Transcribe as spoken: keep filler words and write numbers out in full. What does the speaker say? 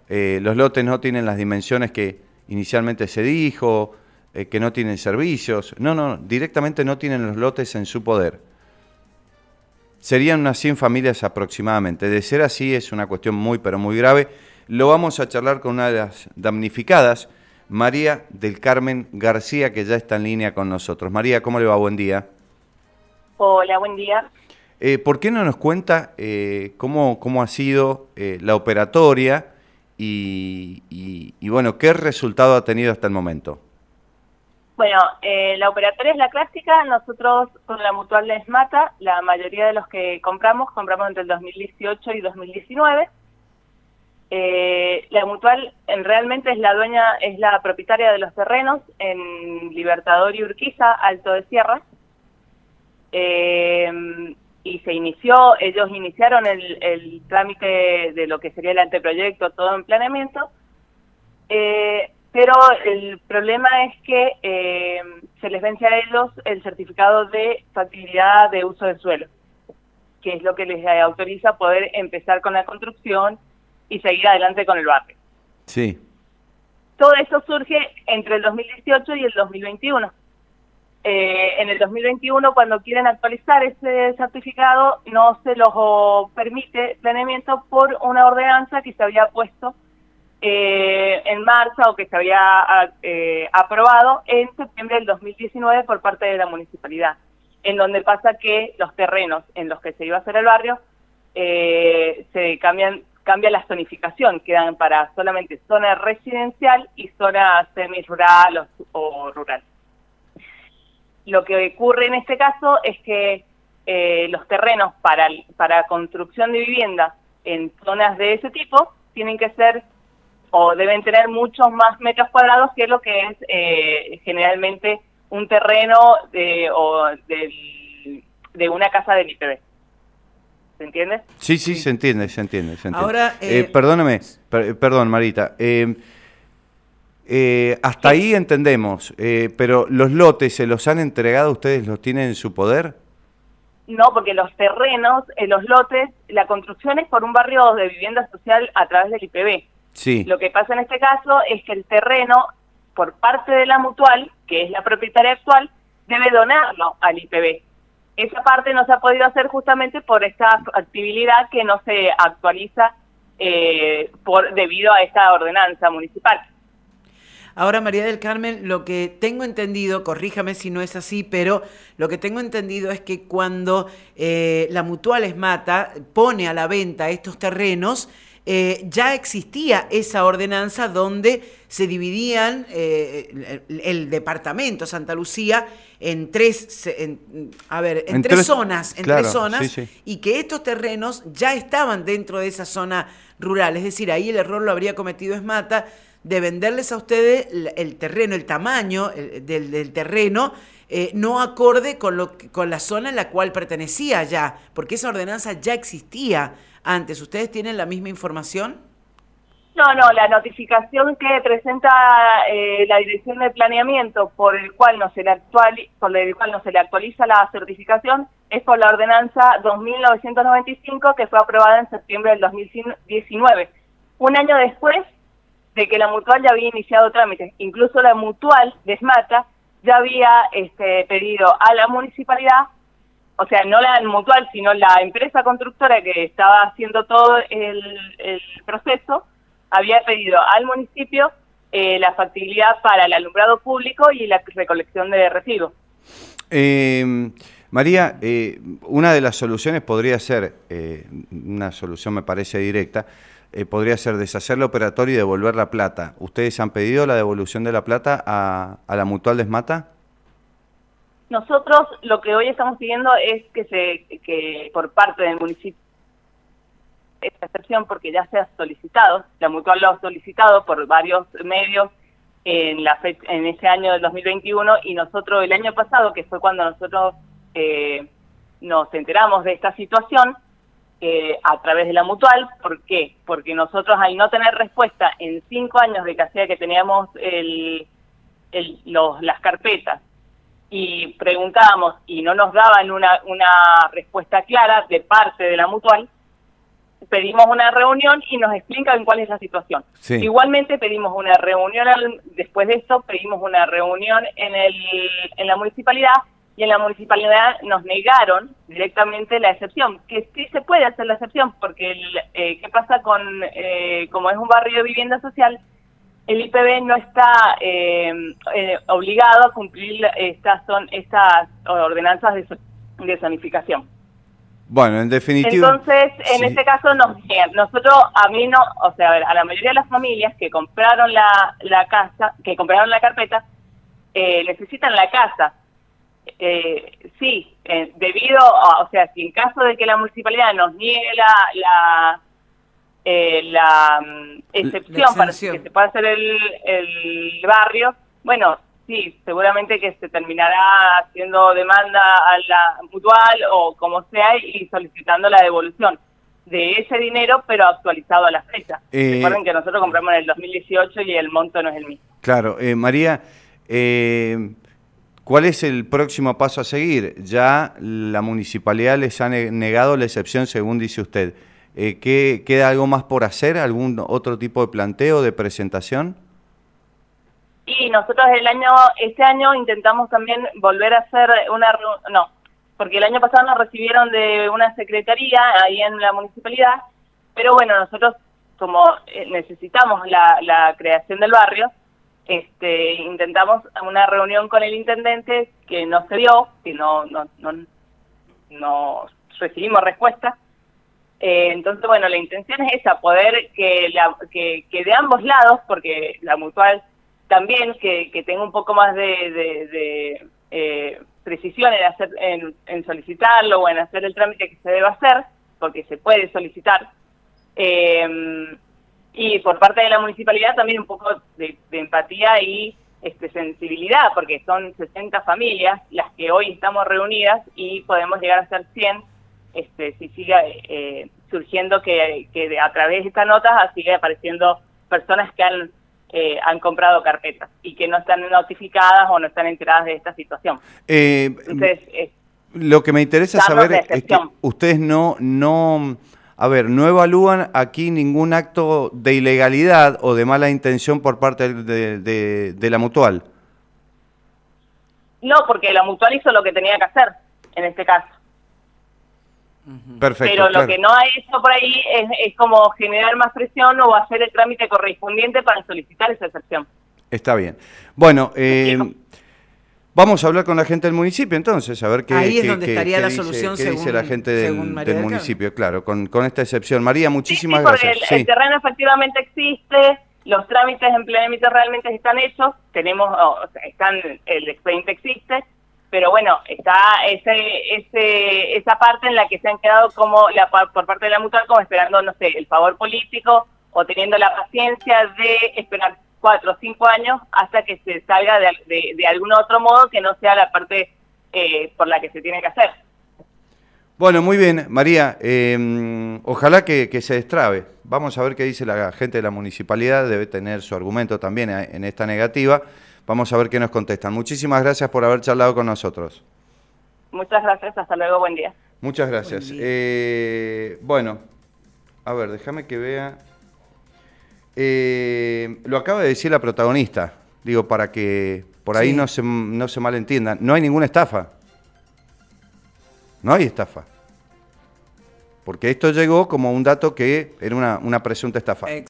eh, los lotes no tienen las dimensiones que inicialmente se dijo, eh, que no tienen servicios. No, no, directamente no tienen los lotes en su poder. Serían unas cien familias aproximadamente. De ser así es una cuestión muy, pero muy grave. Lo vamos a charlar con una de las damnificadas, María del Carmen García, que ya está en línea con nosotros. María, ¿cómo le va? Buen día. Hola, buen día. Eh, ¿Por qué no nos cuenta eh, cómo, cómo ha sido eh, la operatoria y, y, y, bueno, qué resultado ha tenido hasta el momento? Bueno, eh, la operatoria es la clásica. Nosotros con la Mutual Les Mata, la mayoría de los que compramos, compramos entre el dos mil dieciocho y dos mil diecinueve. Eh, la Mutual en, realmente es la dueña, es la propietaria de los terrenos en Libertador y Urquiza, Alto de Sierra. Eh, y se inició, ellos iniciaron el, el trámite de lo que sería el anteproyecto, todo en planeamiento, eh, pero el problema es que eh, se les vence a ellos el certificado de factibilidad de uso del suelo, que es lo que les autoriza poder empezar con la construcción y seguir adelante con el barrio. Sí. Todo eso surge entre el dos mil dieciocho y el dos mil veintiuno. Eh, en el dos mil veintiuno, cuando quieren actualizar ese certificado, no se los permite planeamiento por una ordenanza que se había puesto eh, en marcha o que se había eh, aprobado en septiembre del dos mil diecinueve por parte de la municipalidad, en donde pasa que los terrenos en los que se iba a hacer el barrio eh, se cambian, cambia la zonificación, quedan para solamente zona residencial y zona semi-rural o, o rural. Lo que ocurre en este caso es que eh, los terrenos para, para construcción de viviendas en zonas de ese tipo tienen que ser o deben tener muchos más metros cuadrados que lo que es eh, generalmente un terreno de, o de, de una casa del I P B. ¿Se entiende? Sí, sí, se entiende, se entiende. Se entiende. Ahora, eh... Eh, perdóname, per, perdón, Marita. Eh, Eh, hasta ahí entendemos, eh, pero ¿los lotes se los han entregado, ustedes los tienen en su poder? No, porque los terrenos, eh, los lotes, la construcción es por un barrio de vivienda social a través del I P B. Sí. Lo que pasa en este caso es que el terreno, por parte de la Mutual, que es la propietaria actual, debe donarlo al I P B. Esa parte no se ha podido hacer justamente por esta factibilidad que no se actualiza eh, por debido a esta ordenanza municipal. Ahora, María del Carmen, lo que tengo entendido, corríjame si no es así, pero lo que tengo entendido es que cuando eh, la Mutual Les Mata pone a la venta estos terrenos, eh, ya existía esa ordenanza donde se dividían eh, el, el departamento Santa Lucía en tres, en, a ver, en, en tres, tres zonas, en claro, tres zonas, sí, sí. Y que estos terrenos ya estaban dentro de esa zona rural. Es decir, ahí el error lo habría cometido Es Mata, de venderles a ustedes el, el terreno, el tamaño el, del, del terreno, eh, no acorde con, lo, con la zona en la cual pertenecía ya, porque esa ordenanza ya existía antes. ¿Ustedes tienen la misma información? No, no, la notificación que presenta eh, la Dirección de Planeamiento por el cual no se le actual, por el cual no se le actualiza la certificación es por la ordenanza dos mil novecientos noventa y cinco que fue aprobada en septiembre del dos mil diecinueve, un año después de que la Mutual ya había iniciado trámites. Incluso la Mutual Les Mata ya había este, pedido a la municipalidad, o sea, no la Mutual, sino la empresa constructora que estaba haciendo todo el, el proceso, había pedido al municipio eh, la factibilidad para el alumbrado público y la recolección de residuos. Eh, María, eh, una de las soluciones podría ser, eh, una solución me parece directa, Eh, podría ser deshacer la operatoria y devolver la plata. ¿Ustedes han pedido la devolución de la plata a, a la Mutual Les Mata? Nosotros lo que hoy estamos pidiendo es que se que por parte del municipio, esta excepción porque ya se ha solicitado, la Mutual lo ha solicitado por varios medios en la fe, en ese año del dos mil veintiuno, y nosotros el año pasado, que fue cuando nosotros eh, nos enteramos de esta situación, Eh, a través de la Mutual. ¿Por qué? Porque nosotros, al no tener respuesta en cinco años de que hacía que teníamos el, el, los, las carpetas y preguntábamos y no nos daban una, una respuesta clara de parte de la Mutual, pedimos una reunión y nos explican cuál es la situación. Sí. Igualmente pedimos una reunión, al, después de esto pedimos una reunión en, el, en la municipalidad, y en la municipalidad nos negaron directamente la excepción, que sí se puede hacer la excepción, porque el, eh, ¿qué pasa con, eh, como es un barrio de vivienda social, el I P B no está eh, eh, obligado a cumplir estas, son, estas ordenanzas de, de zonificación? Bueno, en definitiva... Entonces, en sí. este caso, nos, nosotros, a mí no, o sea, a, ver, a la mayoría de las familias que compraron la, la casa, que compraron la carpeta, eh, necesitan la casa. Eh, sí, eh, debido a, o sea, si en caso de que la municipalidad nos niegue la, la, eh, la um, excepción la para que se pueda hacer el, el barrio, bueno, sí, seguramente que se terminará haciendo demanda a la mutual o como sea y solicitando la devolución de ese dinero, pero actualizado a la fecha. Eh, Recuerden que nosotros compramos en el dos mil dieciocho y el monto no es el mismo. Claro, eh, María, eh, ¿cuál es el próximo paso a seguir? Ya la municipalidad les ha negado la excepción, según dice usted. Eh, ¿qué, ¿Queda algo más por hacer? ¿Algún otro tipo de planteo, de presentación? Y nosotros el año, este año intentamos también volver a hacer una reunión, no, porque el año pasado nos recibieron de una secretaría ahí en la municipalidad, pero bueno, nosotros como necesitamos la, la creación del barrio, este, intentamos una reunión con el intendente que no se dio, que no, no, no, no recibimos respuesta. Eh, entonces, bueno, la intención es esa, poder que, la, que, que de ambos lados, porque la mutual también, que, que tenga un poco más de, de, de eh, precisión en, hacer, en, en solicitarlo o en hacer el trámite que se debe hacer, porque se puede solicitar. Eh, y por parte de la municipalidad también un poco de, de empatía y este, sensibilidad, porque son sesenta familias las que hoy estamos reunidas y podemos llegar a ser cien, este, si sigue eh, surgiendo que, que a través de estas notas sigue apareciendo personas que han, eh, han comprado carpetas y que no están notificadas o no están enteradas de esta situación. Eh, Entonces, eh, lo que me interesa saber es, es que ustedes no... no A ver, no evalúan aquí ningún acto de ilegalidad o de mala intención por parte de, de, de la mutual. No, porque la mutual hizo lo que tenía que hacer, en este caso. Perfecto. Pero claro. Lo que no ha hecho por ahí es, es como generar más presión o hacer el trámite correspondiente para solicitar esa excepción. Está bien. Bueno, eh, vamos a hablar con la gente del municipio entonces, a ver qué, Ahí es qué, donde qué, estaría qué la dice, solución qué según, dice la gente del, del, del municipio, claro, con, con esta excepción. María, muchísimas sí, sí, gracias. El, sí. el terreno efectivamente existe, los trámites en Planemita realmente están hechos, tenemos, o sea, están, el expediente existe, pero bueno, está ese, ese, esa parte en la que se han quedado como la, por parte de la mutual como esperando, no sé, el favor político o teniendo la paciencia de esperar cuatro o cinco años hasta que se salga de, de, de algún otro modo que no sea la parte eh, por la que se tiene que hacer. Bueno, muy bien, María, eh, ojalá que, que se destrabe. Vamos a ver qué dice la gente de la municipalidad, debe tener su argumento también en esta negativa. Vamos a ver qué nos contestan. Muchísimas gracias por haber charlado con nosotros. Muchas gracias, hasta luego, buen día. Muchas gracias. Eh, bueno, a ver, déjame que vea. Eh, lo acaba de decir la protagonista, digo, para que por ahí sí. no se, no se malentiendan. No hay ninguna estafa. No hay estafa. Porque esto llegó como un dato que era una, una presunta estafa.